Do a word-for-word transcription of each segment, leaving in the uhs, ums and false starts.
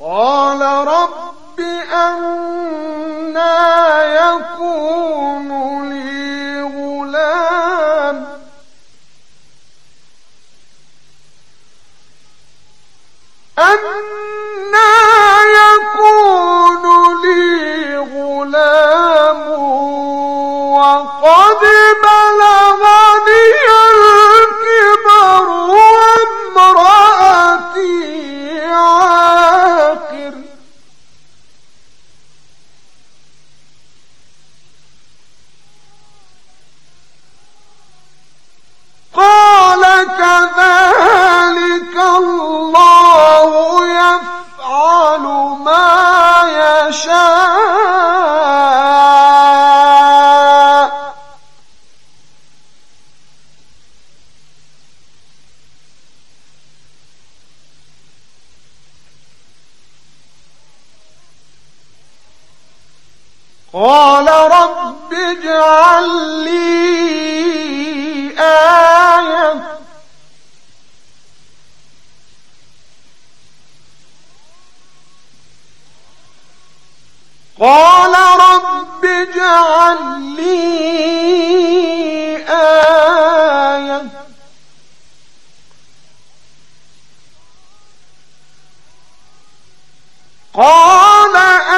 قال رب أنى يكون لي غلام أنى يكون لي غلام وقد بلغني الكبر وامرأتي عاقر قال كذلك الله يفعل ما يشاء قال رب اجعل لي آية قال رب اجعل لي آية قال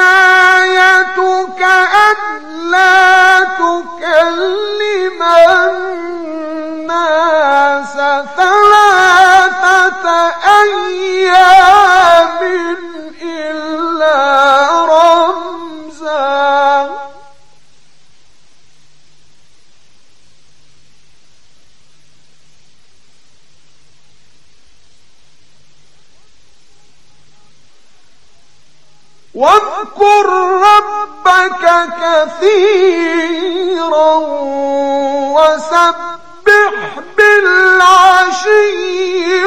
آيتك ألا تكلم الناس ثلاثة أيام إلا رمزا واذكر ربك كثيرا وسبح بالعشي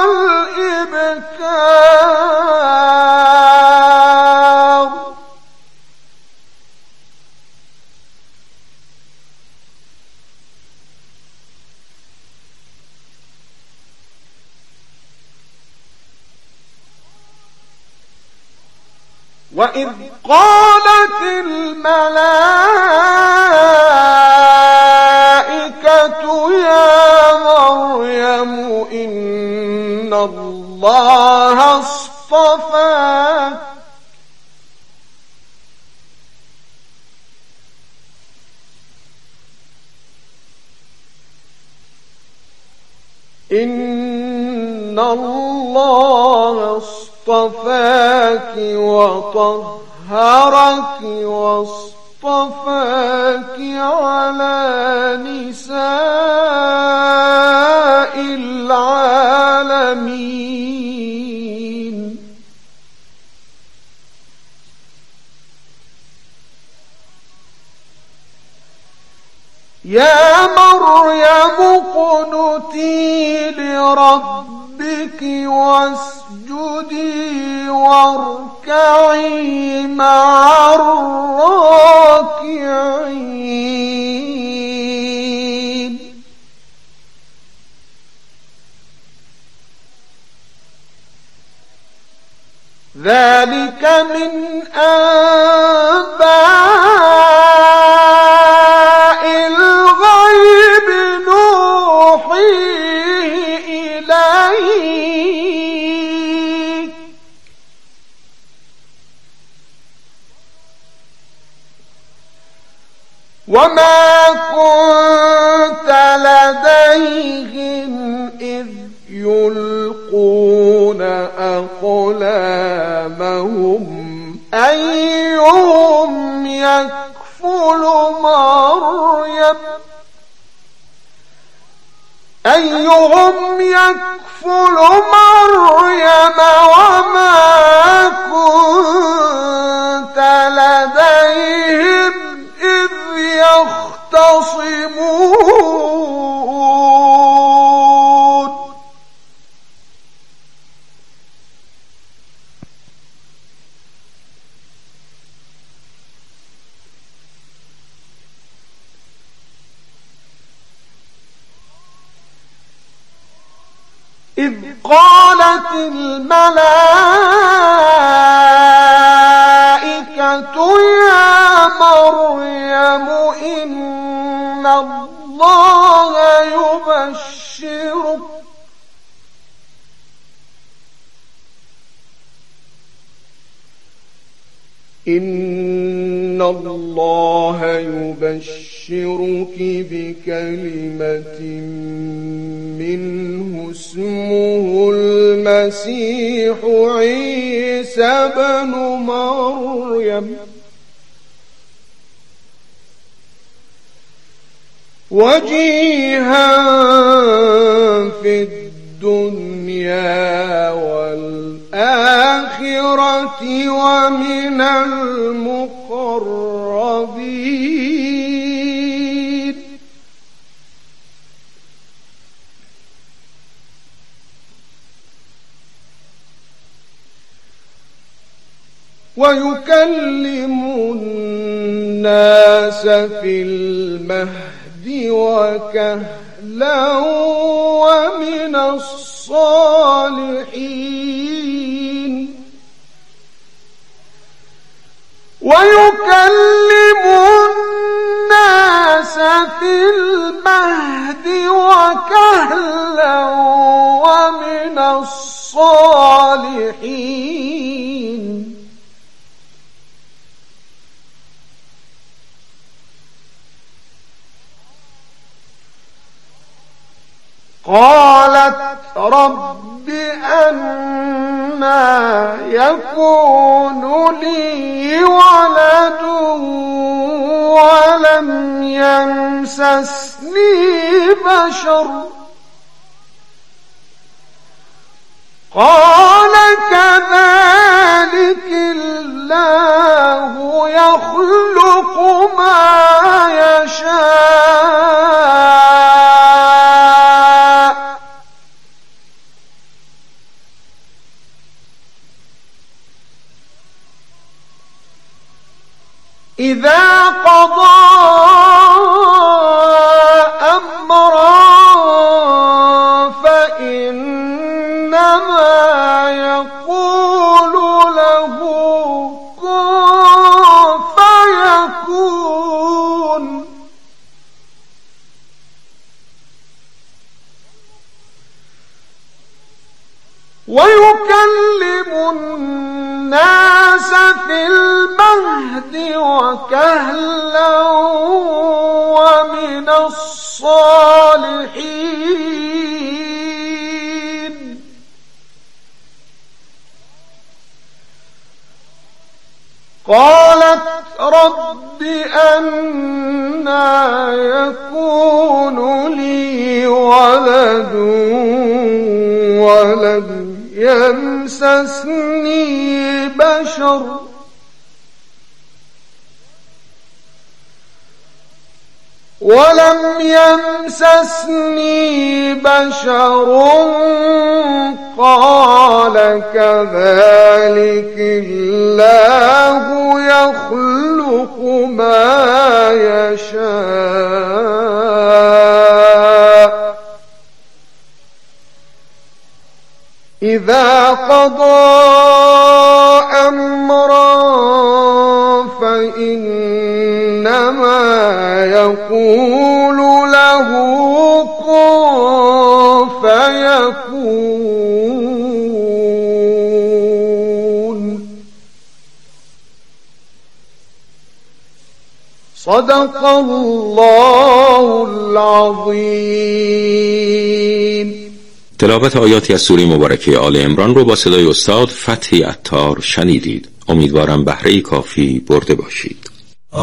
والإبكار وإذ قالت الملائكة يا مريم إن الله اصطفاك إن الله اصطفاك وطهرك واصطفاك على نساء العالمين يا مريم اقنتي لربك واسجدي واركعي مع الراكعين ذلك من أنباء الغيب نوحيه إليك وما كنت لديهم إذ يلقون أقلامهم أيهم يكفل مريم أيهم يكفل مريم وما كنت لديهم إذ يختصمون إذ قالت الملائكة إن الله يبشرك إن الله يبشرك بكلمة منه اسمه المسيح عيسى بن مريم وجيها في الدنيا والآخرة ومن المقربين ويكلم الناس في المهد وكهلا ومن الصالحين ويكلم الناس في المهد وكهلا ومن الصالحين قالت رب أنى يكون لي ولد ولم يمسسني بشر قال كذلك الله يخلق ما يشاء إذا قضى أمرا فإنما يقول له كن فيكون ويكلم الناس في المهد وكهلا ومن الصالحين قالت رب أنى يكون لي ولد ولم يمسسني بشر ولم يمسسني بشر قال كذلك الله يخلق ما يشاء إذا قضى أمرا فإنما يقول له كن فيكون صدق الله العظيم. تلاوت آیاتی از سوره مبارکه آل عمران رو با صدای استاد فتحی عطار شنیدید. امیدوارم بهره کافی برده باشید.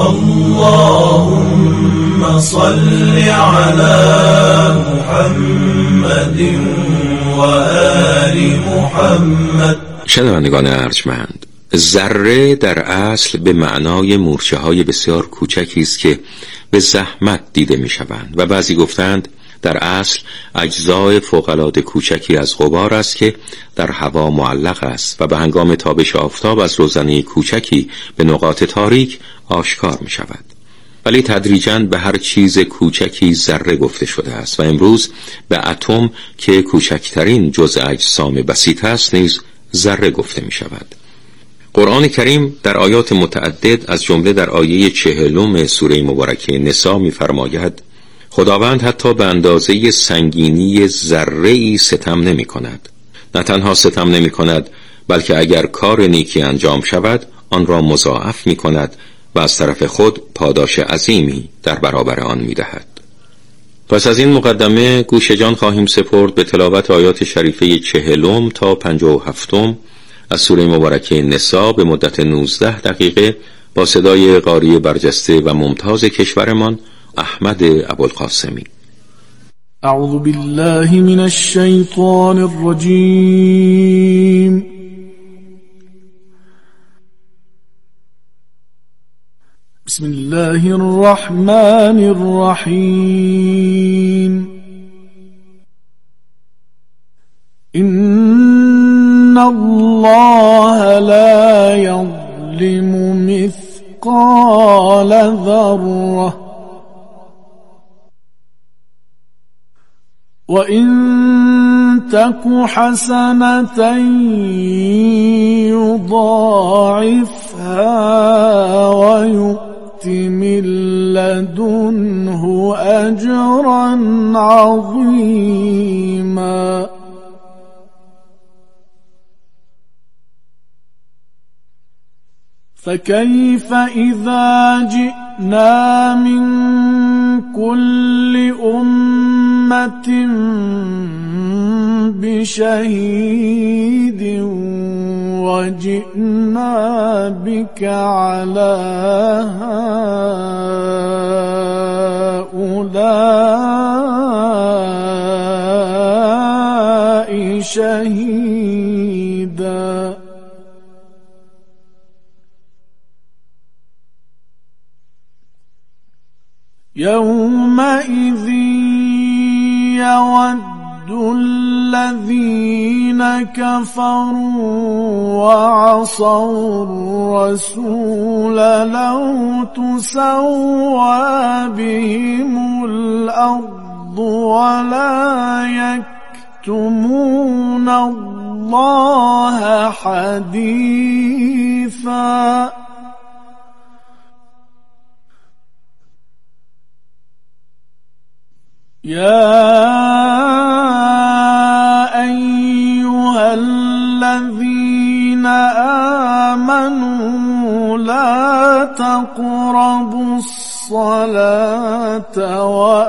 اللهم صل على محمد و آل محمد. شنوندگان ارجمند، ذره در اصل به معنای مورچه های بسیار کوچکی است که به زحمت دیده می شوند و بعضی گفتند در اصل اجزای فوق‌العاده کوچکی از غبار است که در هوا معلق است و به هنگام تابش آفتاب از روزنه کوچکی به نقاط تاریک آشکار می شود. ولی تدریجاً به هر چیز کوچکی ذره گفته شده است و امروز به اتم که کوچکترین جزء اجسام بسیط است نیز ذره گفته می شود. قرآن کریم در آیات متعدد از جمله در آیه چهلم سوره مبارکه نساء می‌فرماید خداوند حتی به اندازه سنگینی ذره‌ای ستم نمی‌کند. نه تنها ستم نمی‌کند بلکه اگر کار نیکی انجام شود آن را مضاعف می‌کند و از طرف خود پاداش عظیمی در برابر آن می‌دهد. پس از این مقدمه گوش جان خواهیم سپرد به تلاوت آیات شریفه چهلم تا پنجاه و هفتم از سوره مبارکه نساء به مدت نوزده دقیقه با صدای قاری برجسته و ممتاز کشورمان احمد ابوالقاسمی. اعوذ بالله من الشیطان الرجیم. بسم الله الرحمن الرحیم. إن الله لا يظلم مثقال ذرة وإن تك حسنة يضاعفها ويؤت من لدنه أجرا عظيما. فكيف إذا جئنا من كل أمة بشهيد وجئنا بك على هؤلاء شهيدا. يومئذ يود الذين كفروا وعصوا الرسول لو تسوى بهم الأرض ولا يكتمون الله حديثا. يا أيها الذين آمنوا لا تقربوا الصلاة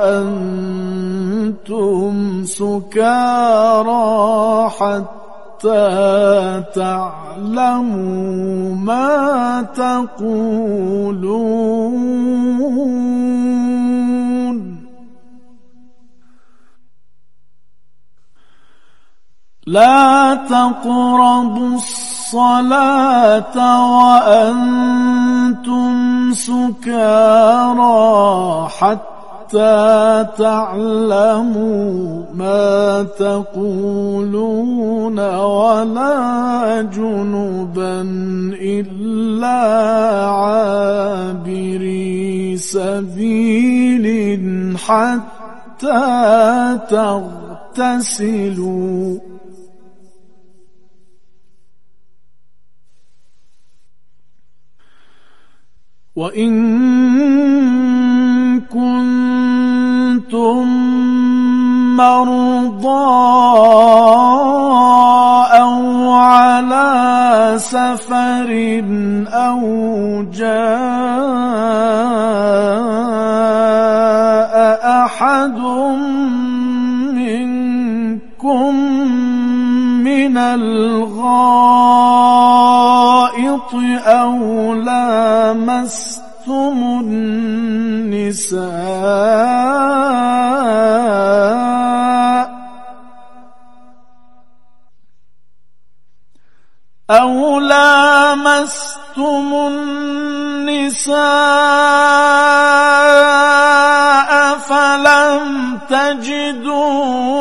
وأنتم سكارى حتى تعلموا ما تقولون. لا تقربوا الصلاة وأنتم سكارى حتى تعلموا ما تقولون ولا جنبا إلا عابري سبيل حتى تغتسلوا. وإن كنتم مرضى أو على سفر أو جاء أحد منكم من الغائط أو لامستم النساء أو لامستم النساء فلم تجدوا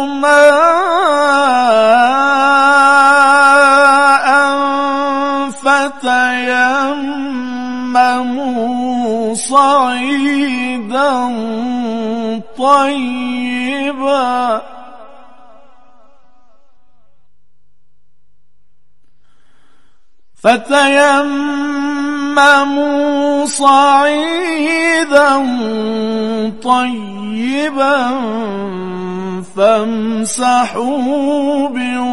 ماء فتيمموا صعيدا طيبا فتيمموا صعيدا طيبا فامسحوا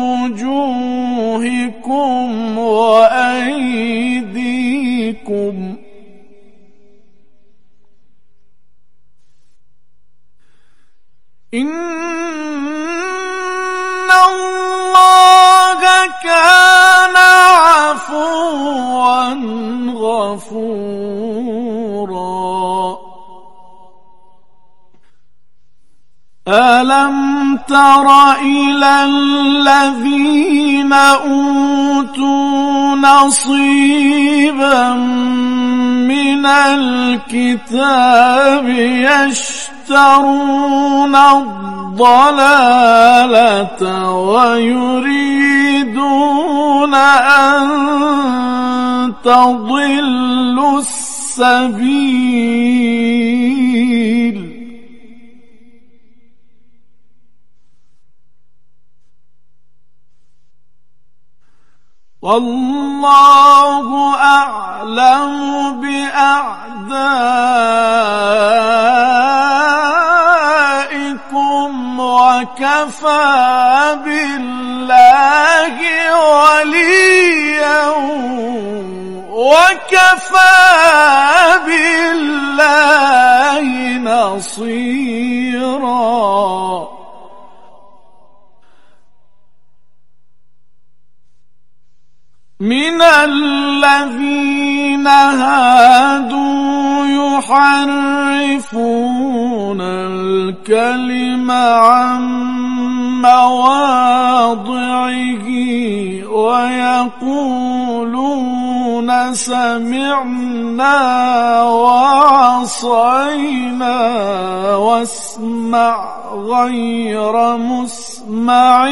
بوجوهكم وأيديكم إن الله كان عفوا غفورا ألم تر إلى الذين أوتوا نصيبا من الكتاب يشترون الضلالة ويريدون أن تضلوا السبيل والله أعلم بأعدائكم وكفى بالله وليا وكفى بالله نصيرا من الذين هادوا يحرفون الكلم عن مواضعه ويقولون سمعنا وعصينا واسمع غير مسمع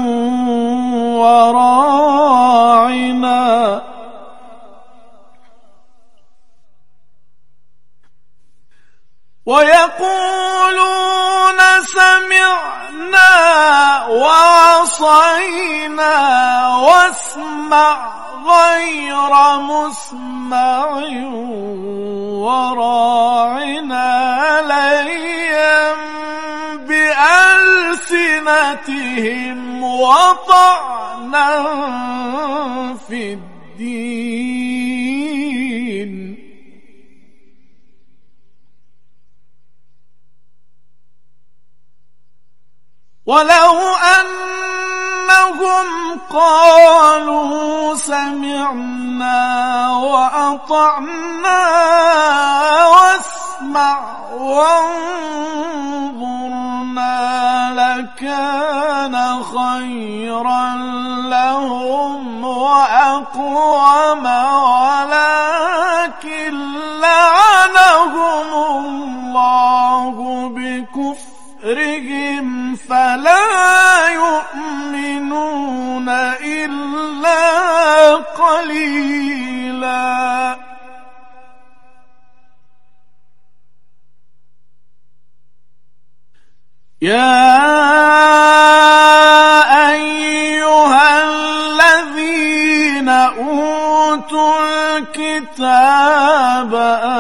وراعنا ويقولون سمعنا وعصينا واسمع غير مسمع وراعنا ليا بألسنتهم وطعنا في الدين ولو أنهم قالوا سمعنا وأطعنا واسمع وانظرنا لكان خيرا لهم وأقوم ولكن لعنهم الله بكفرهم فلا يؤمنون إلا قليلا يا أيها الذين أوتوا الكتاب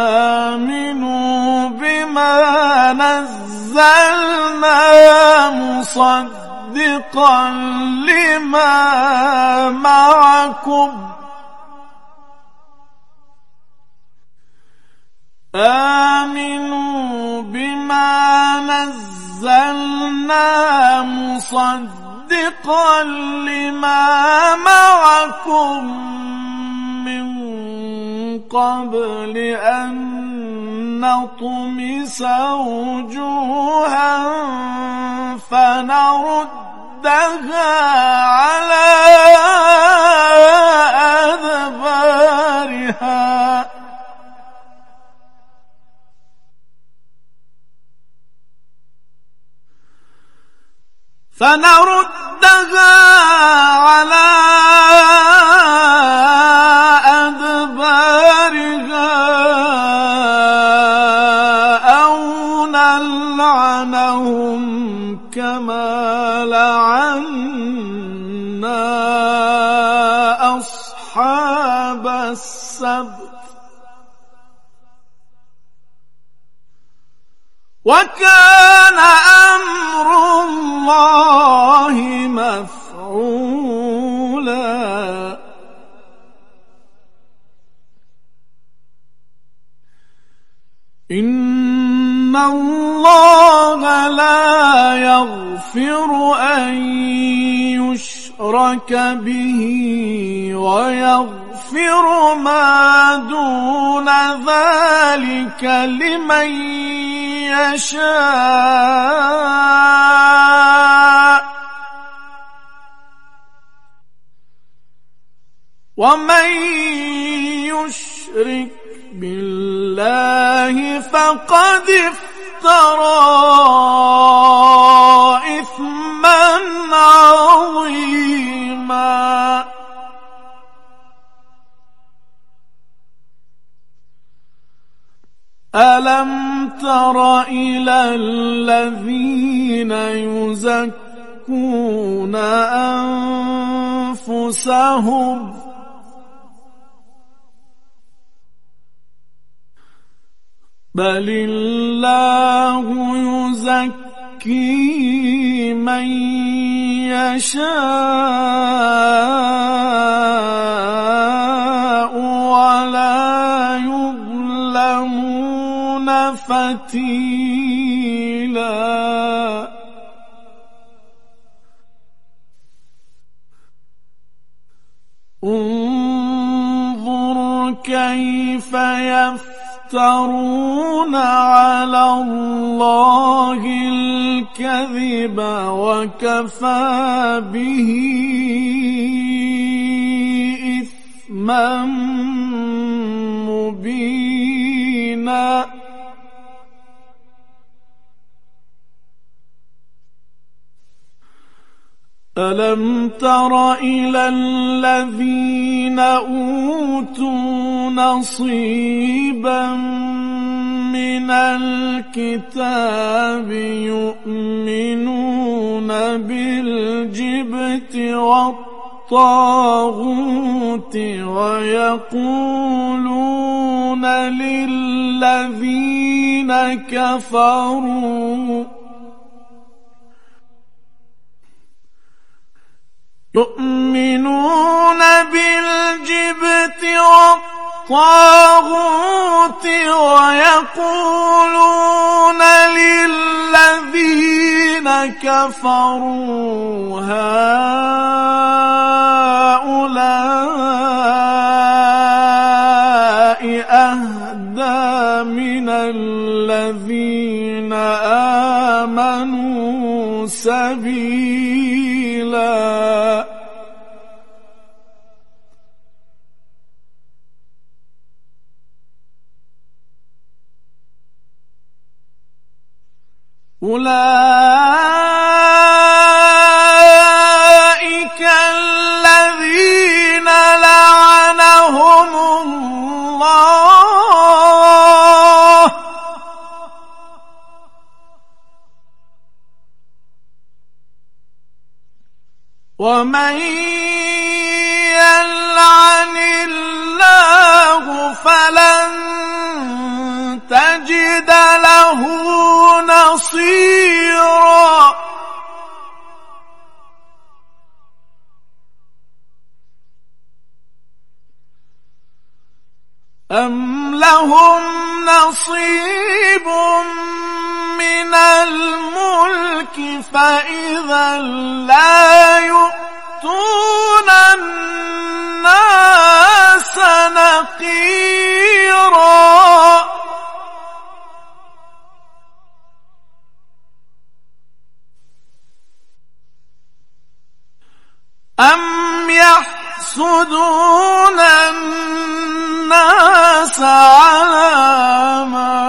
آمنوا بما نزلنا مصدقا لما معكم آمنوا بما نزلنا مصدقا لما معكم من قبل أن نطمس وجوها فنردها على أدبارها فنردها على أدبارها أو نلعنهم كما لعنا أصحاب وكان أمر الله مفعولا إن الله لا يغفر أن يشرك به ويغفر ما دون ذلك لمن يشاء ومن يشرك بالله فقد افترى إثما عظيما ألم تر إلى الذين يزكون أنفسهم بل الله يزكي من يشاء ولا يظلمون فتيلا انظر كيف يفترون على الله الكذب وكفى به إثما مبينا ألم تر إلى الذين أوتوا نصيبا من الكتاب يؤمنون بالجبت والطاغوت ويقولون للذين كفروا يؤمنون بالجبت والطاغوت ويقولون للذين كفروا هؤلاء أهدى من الذين آمنوا سبيلا أولئك الذين لعنهم الله ومن يلعن الله فلن تجد له نصيرا أم لهم نصيب من الملك فإذا لا يؤتون الناس نقيرا أم يحسدون الناس على ما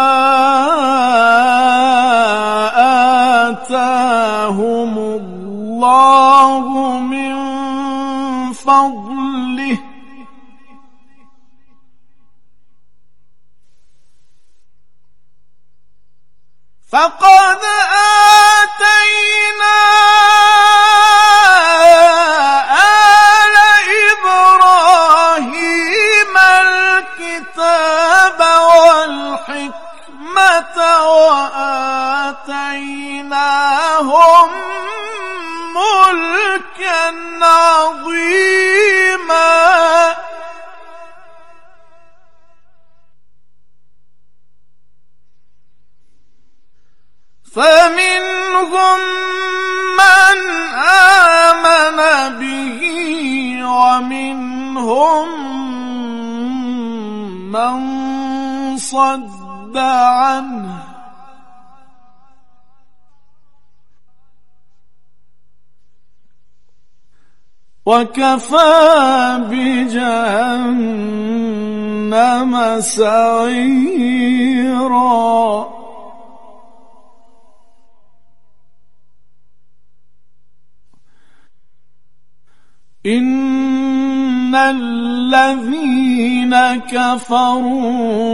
آتاهم الله من فضله فقد آتينا آل إبراهيم الكتاب والحكمة وآتيناهم ملكا عظيما فمنهم من آمن به ومنهم من صد عنه وكفى بجهنم سعيرا إن الذين كفروا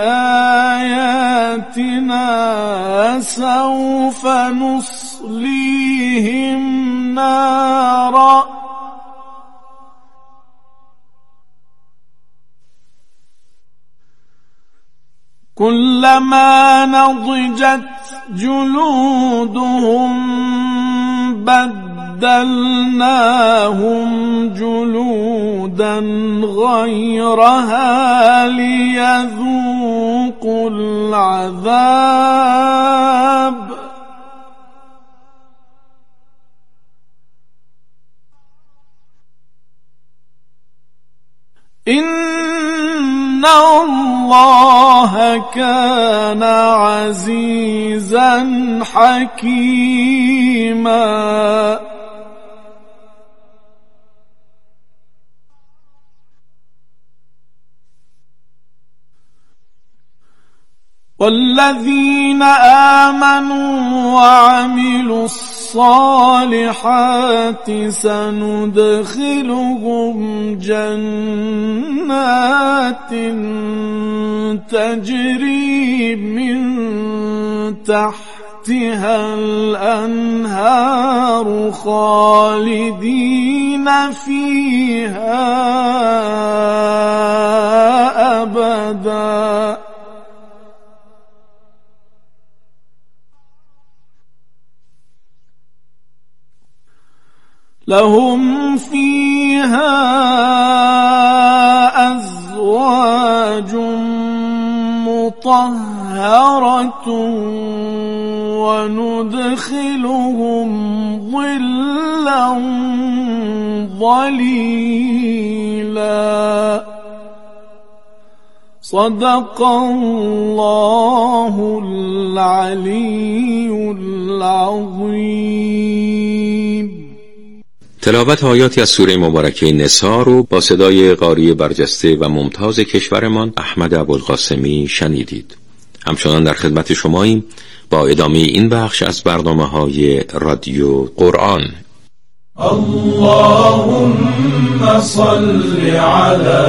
بآياتنا سوف نصليهم نارا كلما نضجت جلودهم بدلناهم جلودا غيرها ليذوقوا العذاب إن الله كان عزيزا حكيما والذين آمنوا وعملوا الصالحات سندخلهم جنات تجري من تحتها الأنهار خالدين فيها أبدا لهم فيها أزواج مطهرة وندخلهم ظلا ظليلا صدق الله العلي العظيم. تلاوت آیاتی از سوره مبارکه نساء رو با صدای قاری برجسته و ممتاز کشورمان احمد ابوالقاسمی شنیدید. همچنان در خدمت شماییم با ادامه این بخش از برنامه‌های رادیو قرآن. اللهم صل على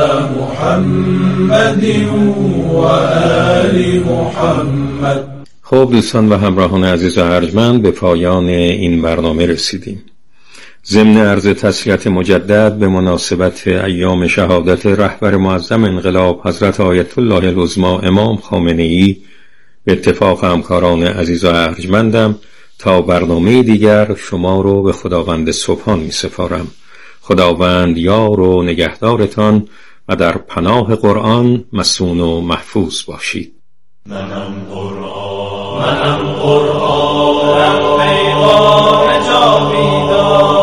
محمد و آل محمد. خب دوستان و همراهان عزیز و ارجمند، به پایان این برنامه رسیدیم. ضمن عرض تسلیت مجدد به مناسبت ایام شهادت رهبر معظم انقلاب حضرت آیت الله العظمی امام خامنه‌ای به اتفاق همکاران عزیز و ارجمندم تا برنامه دیگر شما رو به خداوند سبحان می سپارم. خداوند یار و نگهدارتان و در پناه قرآن مصون و محفوظ باشید. منم قرآن منم قرآن پیغام جاویدان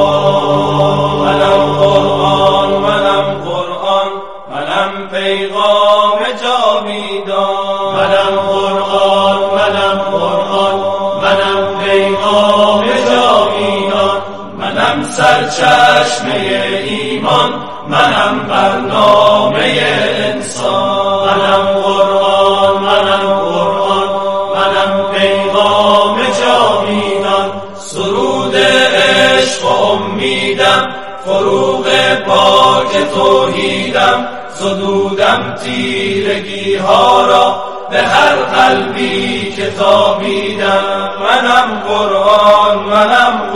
منم قرآن منم قرآن منم پیغام جاویدان منم قرآن منم قرآن منم پیغام جاویدان منم سرچشمه ایمان منم برنامه انسان منم قرآن منم قرآن منم پیغام جاویدان سرود عشق و امیدم فروغ پاک توحیدم زدودم تیرگی ها را به هر قلبی که تابیدم منم قرآن منم